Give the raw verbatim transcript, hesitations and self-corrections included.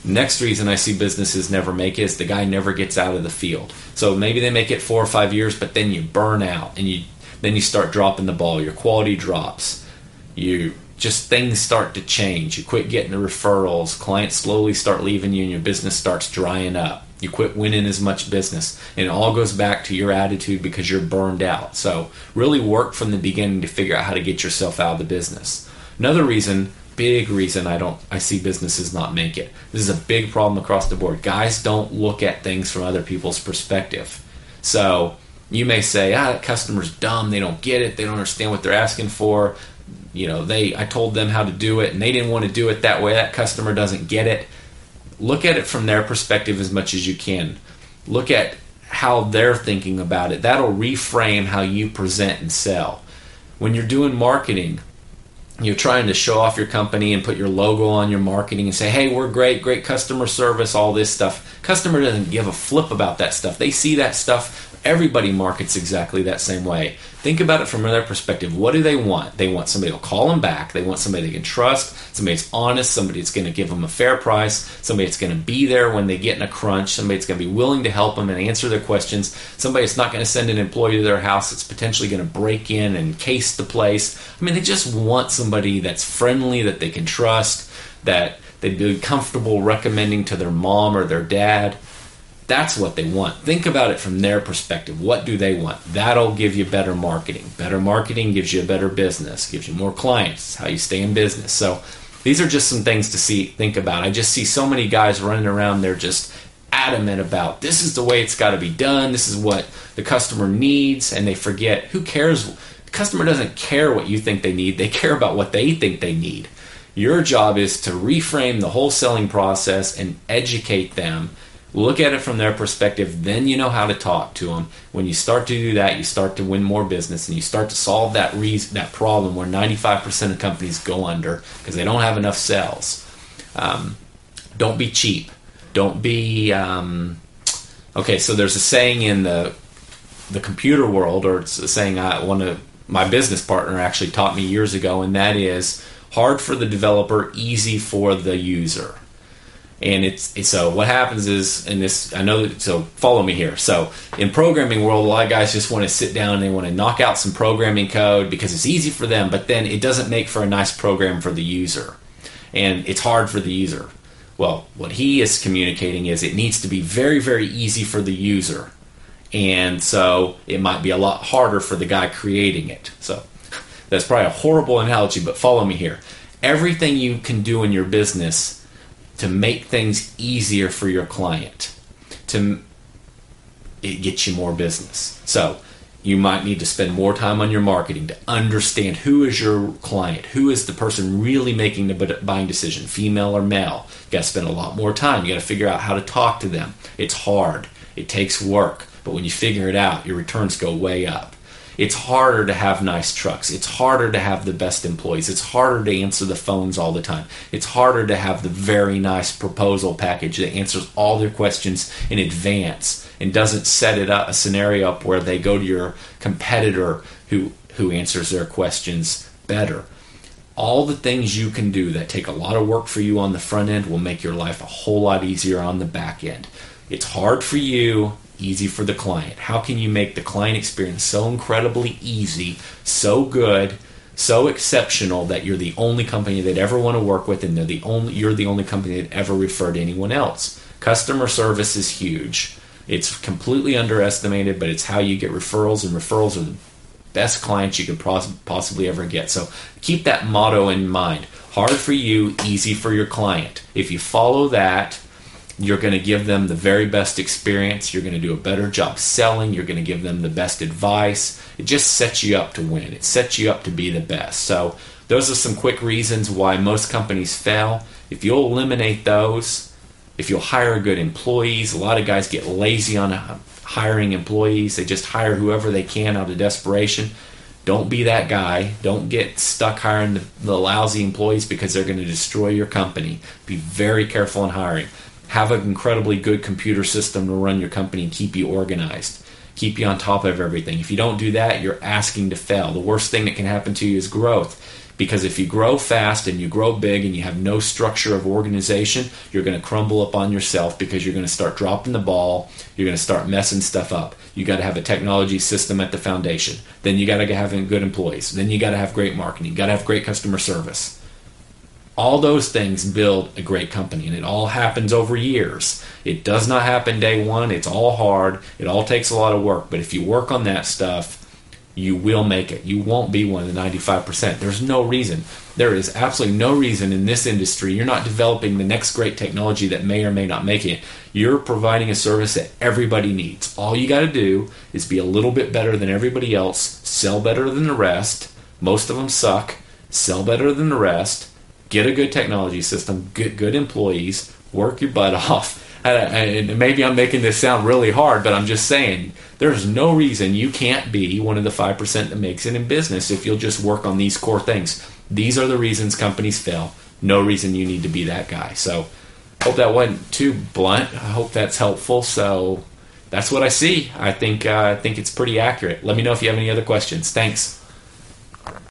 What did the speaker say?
Next reason I see businesses never make it is the guy never gets out of the field. So maybe they make it four or five years, but then you burn out, and you then you start dropping the ball. Your quality drops. You just things start to change. You quit getting the referrals. Clients slowly start leaving you, and your business starts drying up. You quit winning as much business, and it all goes back to your attitude because you're burned out. So really work from the beginning to figure out how to get yourself out of the business. Another reason, big reason I don't I see businesses not make it. This is a big problem across the board. Guys don't look at things from other people's perspective. So you may say, ah, that customer's dumb, they don't get it, they don't understand what they're asking for. You know, they I told them how to do it and they didn't want to do it that way. That customer doesn't get it. Look at it from their perspective as much as you can. Look at how they're thinking about it. That'll reframe how you present and sell. When you're doing marketing, you're trying to show off your company and put your logo on your marketing and say, hey, we're great, great customer service, all this stuff. Customer doesn't give a flip about that stuff. They see that stuff. Everybody markets exactly that same way. Think about it from their perspective. What do they want? They want somebody to call them back. They want somebody they can trust, somebody that's honest, somebody that's going to give them a fair price, somebody that's going to be there when they get in a crunch, somebody that's going to be willing to help them and answer their questions, somebody that's not going to send an employee to their house that's potentially going to break in and case the place. I mean, they just want somebody that's friendly, that they can trust, that they'd be comfortable recommending to their mom or their dad. That's what they want. Think about it from their perspective. What do they want? That'll give you better marketing. Better marketing gives you a better business, gives you more clients, how you stay in business. So these are just some things to see, think about. I just see so many guys running around, they're just adamant about this is the way it's got to be done, this is what the customer needs, and they forget, who cares? The customer doesn't care what you think they need, they care about what they think they need. Your job is to reframe the whole selling process and educate them. Look at it from their perspective, then you know how to talk to them. When you start to do that, you start to win more business, and you start to solve that reason, that problem where ninety-five percent of companies go under because they don't have enough sales. Um, don't be cheap. Don't be... Um, okay, so there's a saying in the the computer world, or it's a saying I, one of my business partner actually taught me years ago, and that is hard for the developer, easy for the user. And it's, it's so what happens is, and this I know that, so follow me here. So in programming world, a lot of guys just want to sit down and they want to knock out some programming code because it's easy for them, but then it doesn't make for a nice program for the user, and it's hard for the user. Well, what he is communicating is it needs to be very, very easy for the user, and so it might be a lot harder for the guy creating it. So that's probably a horrible analogy, but follow me here. Everything you can do in your business to make things easier for your client, to it gets you more business. So you might need to spend more time on your marketing to understand who is your client, who is the person really making the buying decision, female or male. You got to spend a lot more time. You got to figure out how to talk to them. It's hard. It takes work. But when you figure it out, your returns go way up. It's harder to have nice trucks. It's harder to have the best employees. It's harder to answer the phones all the time. It's harder to have the very nice proposal package that answers all their questions in advance and doesn't set it up a scenario up where they go to your competitor who who answers their questions better. All the things you can do that take a lot of work for you on the front end will make your life a whole lot easier on the back end. It's hard for you, easy for the client. How can you make the client experience so incredibly easy, so good, so exceptional that you're the only company they'd ever want to work with, and they're the only you're the only company they'd ever refer to anyone else? Customer service is huge. It's completely underestimated, but it's how you get referrals, and referrals are the best clients you could possibly ever get. So keep that motto in mind. Hard for you, easy for your client. If you follow that, you're going to give them the very best experience. You're going to do a better job selling. You're going to give them the best advice. It just sets you up to win. It sets you up to be the best. So those are some quick reasons why most companies fail. If you'll eliminate those, if you'll hire good employees, a lot of guys get lazy on hiring employees. They just hire whoever they can out of desperation. Don't be that guy. Don't get stuck hiring the, the lousy employees because they're going to destroy your company. Be very careful in hiring. Have an incredibly good computer system to run your company and keep you organized. Keep you on top of everything. If you don't do that, you're asking to fail. The worst thing that can happen to you is growth. Because if you grow fast and you grow big and you have no structure of organization, you're going to crumble up on yourself because you're going to start dropping the ball. You're going to start messing stuff up. You got to have a technology system at the foundation. Then you got to have good employees. Then you got to have great marketing. You got to have great customer service. All those things build a great company, and it all happens over years. It does not happen day one. It's all hard. It all takes a lot of work. But if you work on that stuff, you will make it. You won't be one of the ninety-five percent. There's no reason. There is absolutely no reason in this industry you're not developing the next great technology that may or may not make it. You're providing a service that everybody needs. All you got to do is be a little bit better than everybody else, sell better than the rest. Most of them suck. Sell better than the rest. Get a good technology system, get good employees, work your butt off. And maybe I'm making this sound really hard, but I'm just saying there's no reason you can't be one of the five percent that makes it in business if you'll just work on these core things. These are the reasons companies fail. No reason you need to be that guy. So hope that wasn't too blunt. I hope that's helpful. So that's what I see. I think uh, I think it's pretty accurate. Let me know if you have any other questions. Thanks.